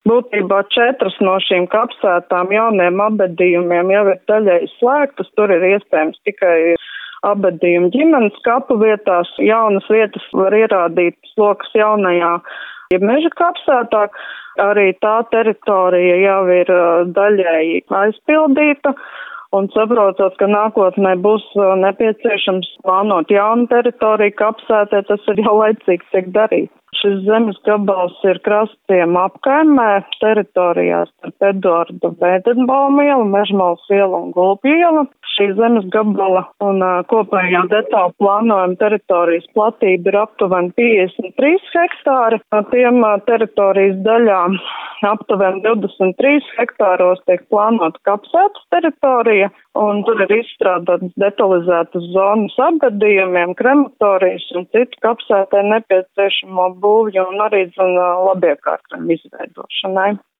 Būtībā 4 no šīm kapsētām jauniem apbedījumiem jau ir daļēji slēgtas. Tur ir iespējams tikai apbedījumu ģimenes kapu vietās. Jaunas vietas var ierādīt slokas jaunajā meža kapsētā. Arī tā teritorija jau ir daļēji aizpildīta. Un saprotot, ka nākotnē būs nepieciešams plānot jaunu teritoriju kapsētē, tas ir jau laicīgi tiek darīts. Šis zemes gabals ir Krastciema apkaimē, teritorijās starp Eduarda Bēdenbauma ielu, Mežmalas ielu un Gulbju ielu. Šī zemes gabala un kopējā detāla plānojuma teritorijas platība ir aptuveni 53 hektāri. No tiem teritorijas daļām aptuveni 23 hektāros tiek plānota kapsētas teritorija, un tur ir izstrādātas detalizētas zonas apbedījumiem, krematorijas un citu kapsētē nepieciešamo būvju un arī labiekārtojumu izveidošanai.